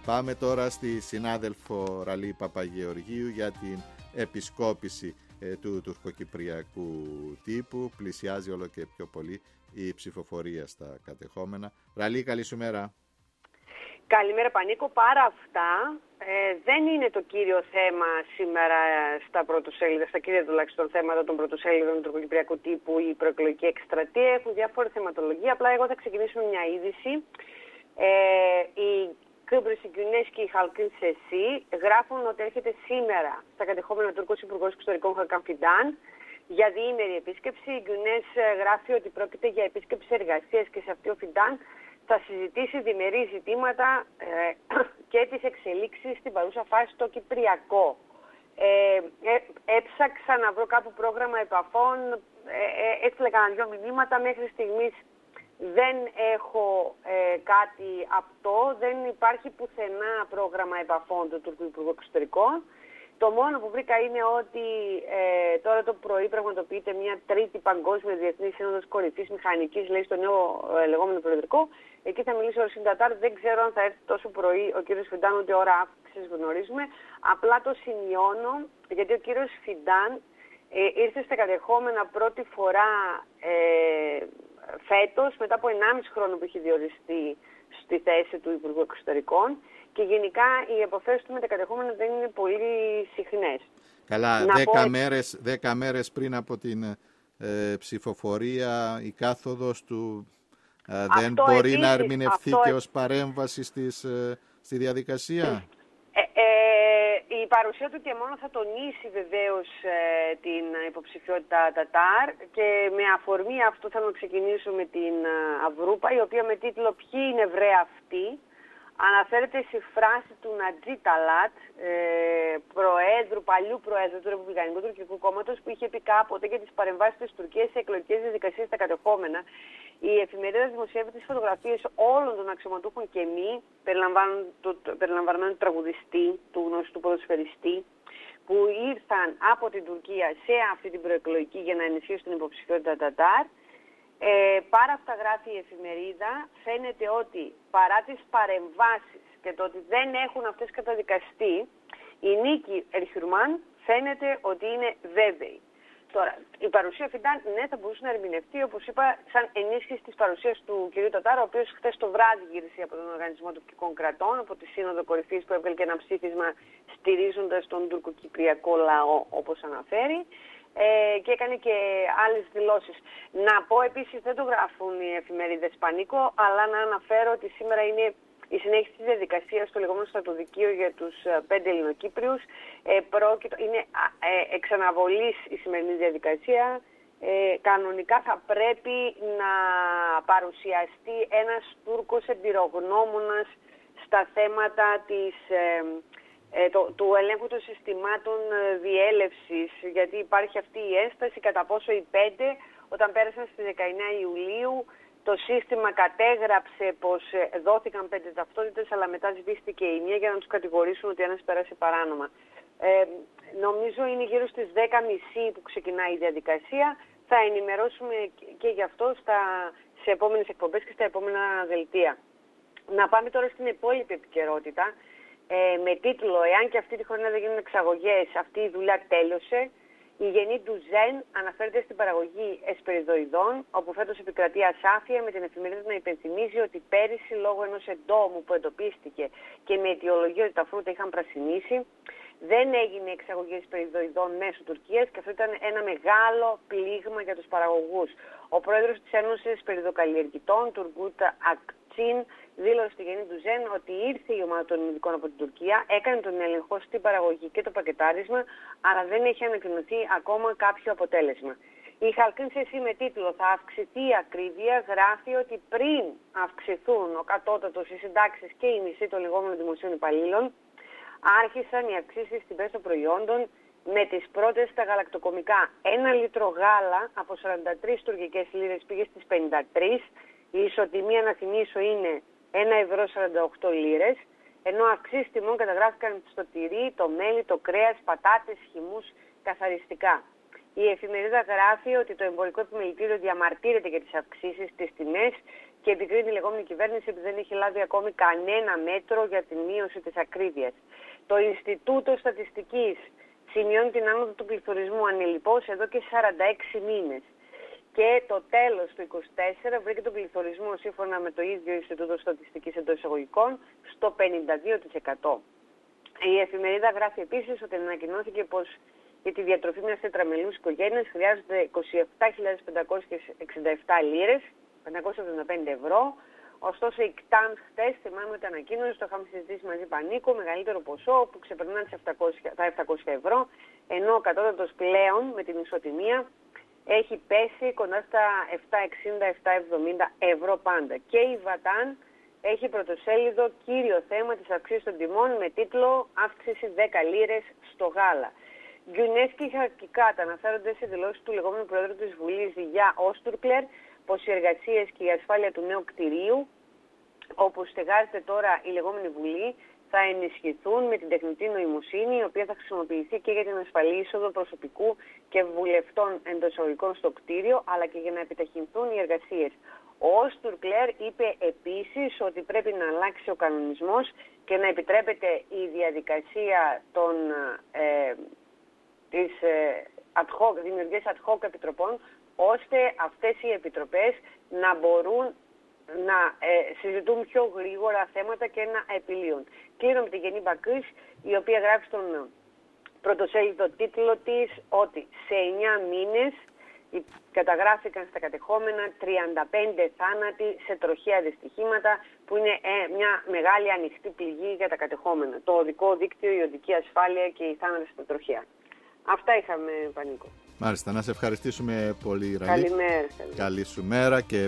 Πάμε τώρα στη συνάδελφο Ραλή Παπαγεωργίου για την επισκόπηση του τουρκοκυπριακού τύπου. Πλησιάζει όλο και πιο πολύ η ψηφοφορία στα κατεχόμενα. Ραλή, καλή σου μέρα. Καλημέρα Πανίκο. Πάρα αυτά δεν είναι το κύριο θέμα σήμερα στα πρωτοσέλιδα, στα κύρια τουλάχιστον θέματα των πρωτοσέλιδων του τουρκοκυπριακού τύπου, η προεκλογική εκστρατεία. Έχουν διάφορη θεματολογία. Απλά εγώ θα ξεκινήσω με μια είδηση. Οι Κύπρος, οι Γκουνές και οι Χαλκίν Σεσί γράφουν ότι έρχεται σήμερα στα κατεχόμενα Τούρκος Υπουργός Εξωτερικών Χακάν Φιντάν για διήμερη επίσκεψη. Οι Γκουνές γράφει ότι πρόκειται για επίσκεψη εργασίας και σε αυτή ο Φιντάν θα συζητήσει διμερεί ζητήματα και τις εξελίξεις στην παρούσα φάση στο Κυπριακό. Έψαξα να βρω κάπου πρόγραμμα επαφών, έστειλε κανένα 2 μηνύματα, μέχρι στιγμής δεν έχω κάτι απτό, δεν υπάρχει πουθενά πρόγραμμα επαφών του Τουρκού Υπουργού Εξωτερικών. Το μόνο που βρήκα είναι ότι τώρα το πρωί πραγματοποιείται μια τρίτη παγκόσμια διεθνή σύνοδος κορυφής μηχανικής, λέει, στο νέο λεγόμενο προεδρικό. Εκεί θα μιλήσει ο Ρωσίν Τατάρ. Δεν ξέρω αν θα έρθει τόσο πρωί ο κύριος Φιντάν, ούτε ώρα αύξησης γνωρίζουμε. Απλά το σημειώνω, γιατί ο κύριος Φιντάν ήρθε στα κατεχόμενα πρώτη φορά φέτος, μετά από 1,5 χρόνο που έχει διοριστεί στη θέση του Υπουργού Εξωτερικών. Και γενικά οι επαφές του με τα κατεχόμενα δεν είναι πολύ συχνές. Καλά, 10 μέρες πριν από την ψηφοφορία η κάθοδος του δεν μπορεί επίσης να ερμηνευθεί και ως παρέμβαση στη διαδικασία. Η παρουσία του και μόνο θα τονίσει βεβαίως την υποψηφιότητα Τατάρ, και με αφορμή αυτό θα ξεκινήσω με την Αυρούπα, η οποία με τίτλο «Ποιοι είναι βρε αυτοί» αναφέρεται στη φράση του Νατζί Ταλάτ, παλιού προέδρου του Ρεπουμπλικανικού Τουρκικού Κόμματος, που είχε πει κάποτε για τις παρεμβάσεις της Τουρκίας σε εκλογικές διαδικασίες στα κατεχόμενα. Η εφημερίδα δημοσιεύει τις φωτογραφίες όλων των αξιωματούχων και μη, περιλαμβανομένου του τραγουδιστή, του γνωστού ποδοσφαιριστή, που ήρθαν από την Τουρκία σε αυτή την προεκλογική για να ενισχύσουν την υποψηφιότητα Τατάρ. Πάρα αυτά γράφει η εφημερίδα. Φαίνεται ότι παρά τις παρεμβάσεις και το ότι δεν έχουν αυτές καταδικαστεί, η νίκη Ερχιουρμάν φαίνεται ότι είναι βέβαιη. Τώρα, η παρουσία Φιντάν, ναι, θα μπορούσε να ερμηνευτεί, όπως είπα, σαν ενίσχυση της παρουσίας του κ. Τατάρ, ο οποίος χθες το βράδυ γύρισε από τον Οργανισμό Τουρκικών Κρατών, από τη Σύνοδο Κορυφής, που έβγαλε και ένα ψήφισμα στηρίζοντας τον τουρκοκυπριακό λαό, όπως αναφέρει. Και έκανε και άλλες δηλώσεις. Να πω επίσης, δεν το γράφουν οι εφημερίδες Πανίκο, αλλά να αναφέρω ότι σήμερα είναι η συνέχιση της διαδικασίας στο λεγόμενο στρατοδικείο για τους 5 Ελληνοκύπριους. Είναι εξαναβολής η σημερινή διαδικασία. Κανονικά θα πρέπει να παρουσιαστεί ένας Τούρκος εμπειρογνώμονας στα θέματα του ελέγχου των συστημάτων διέλευσης, γιατί υπάρχει αυτή η ένσταση κατά πόσο οι 5, όταν πέρασαν στις 19 Ιουλίου, το σύστημα κατέγραψε πως δόθηκαν 5 ταυτότητες, αλλά μετά σβήστηκε η μία για να τους κατηγορήσουν ότι ένας πέρασε παράνομα. Νομίζω είναι γύρω στις 10.30 που ξεκινάει η διαδικασία. Θα ενημερώσουμε και γι' αυτό σε επόμενες εκπομπές και στα επόμενα δελτία. Να πάμε τώρα στην υπόλοιπη επικαιρότητα. Με τίτλο «Εάν και αυτή τη χρονιά δεν γίνουν εξαγωγές, αυτή η δουλειά τέλειωσε». Η γενή του Ζεν αναφέρεται στην παραγωγή εσπεριδοειδών, όπου φέτος επικρατεί ασάφεια, με την εφημερίδα να υπενθυμίζει ότι πέρυσι, λόγω ενός εντόμου που εντοπίστηκε και με αιτιολογία ότι τα φρούτα είχαν πρασινίσει, δεν έγινε εξαγωγή εσπεριδοειδών μέσω Τουρκίας, και αυτό ήταν ένα μεγάλο πλήγμα για τους παραγωγούς. Ο πρόεδρος της Ένωσης Εσπεριδοκαλλιεργητών, Τουργκούτ Ακτσίν, δήλωσε στη γενή του Ζεν ότι ήρθε η ομάδα των ειδικών από την Τουρκία, έκανε τον έλεγχο στην παραγωγή και το πακετάρισμα, αλλά δεν έχει ανακοινωθεί ακόμα κάποιο αποτέλεσμα. Η Χαλκίν Σεσί, με τίτλο «Θα αυξηθεί η ακρίβεια», γράφει ότι πριν αυξηθούν ο κατώτατος, οι συντάξεις και η μισή των λεγόμενων δημοσίων υπαλλήλων, άρχισαν οι αυξήσεις στην τιμή των προϊόντων, με τις πρώτες στα γαλακτοκομικά. 1 λίτρο γάλα από 43 τουρκικές λίρες πήγε στις 53, η ισοτιμία, να θυμίσω, είναι 1,48 λίρες, ενώ αυξήσεις τιμών καταγράφηκαν στο τυρί, το μέλι, το κρέας, πατάτες, χυμούς, καθαριστικά. Η εφημερίδα γράφει ότι το εμπορικό επιμελητήριο διαμαρτύρεται για τις αυξήσεις στις τιμές και επικρίνει τη λεγόμενη κυβέρνηση ότι δεν έχει λάβει ακόμη κανένα μέτρο για τη μείωση της ακρίβειας. Το Ινστιτούτο Στατιστικής σημειώνει την άνοδο του πληθωρισμού ανελιπώς εδώ και 46 μήνες. Και το τέλος του 2024 βρήκε τον πληθωρισμό, σύμφωνα με το ίδιο Ινστιτούτο Στατιστικής εντός εισαγωγικών, στο 52%. Η εφημερίδα γράφει επίσης ότι ανακοινώθηκε πως για τη διατροφή μιας τετραμελούς οικογένειας χρειάζονται 27.567 λίρες, 575 ευρώ. Ωστόσο η ΚΤΑΝ χτες, θυμάμαι ότι ανακοίνωσε, το είχαμε συζητήσει μαζί Πανίκο, μεγαλύτερο ποσό που ξεπερνά τα 700 ευρώ, ενώ ο κατώτατος πλέον με την ισοτιμία έχει πέσει κοντά στα 760-770 ευρώ πάντα. Και η Βατάν έχει πρωτοσέλιδο κύριο θέμα της αυξήσης των τιμών με τίτλο «Αύξηση 10 λίρες στο γάλα». Γκιουνές και Χακικάτα αναφέρονται σε δηλώσεις του λεγόμενου Πρόεδρου της Βουλής Γιά Όστουρκλερ πως οι εργασίες και η ασφάλεια του νέου κτηρίου, όπου στεγάζεται τώρα η λεγόμενη Βουλή, θα ενισχυθούν με την τεχνητή νοημοσύνη, η οποία θα χρησιμοποιηθεί και για την ασφαλή είσοδο προσωπικού και βουλευτών εντός εισαγωγικών στο κτίριο, αλλά και για να επιταχυνθούν οι εργασίες. Ο Όστουρκλερ είπε επίσης ότι πρέπει να αλλάξει ο κανονισμός και να επιτρέπεται η διαδικασία της δημιουργίας ad hoc επιτροπών, ώστε αυτές οι επιτροπές να μπορούν να συζητούν πιο γρήγορα θέματα και να επιλύουν. Κλείνω με τη Γενή Μπακρής, η οποία γράφει στον πρωτοσέλιδο τίτλο της ότι σε 9 μήνες καταγράφηκαν στα κατεχόμενα 35 θάνατοι σε τροχαία δυστυχήματα, που είναι μια μεγάλη ανοιχτή πληγή για τα κατεχόμενα. Το οδικό δίκτυο, η οδική ασφάλεια και οι θάνατοι στα τροχαία. Αυτά είχαμε, Πανίκο. Μάλιστα, να σε ευχαριστήσουμε πολύ, Ραλή. Καλημέρα. Καλή σου μέρα και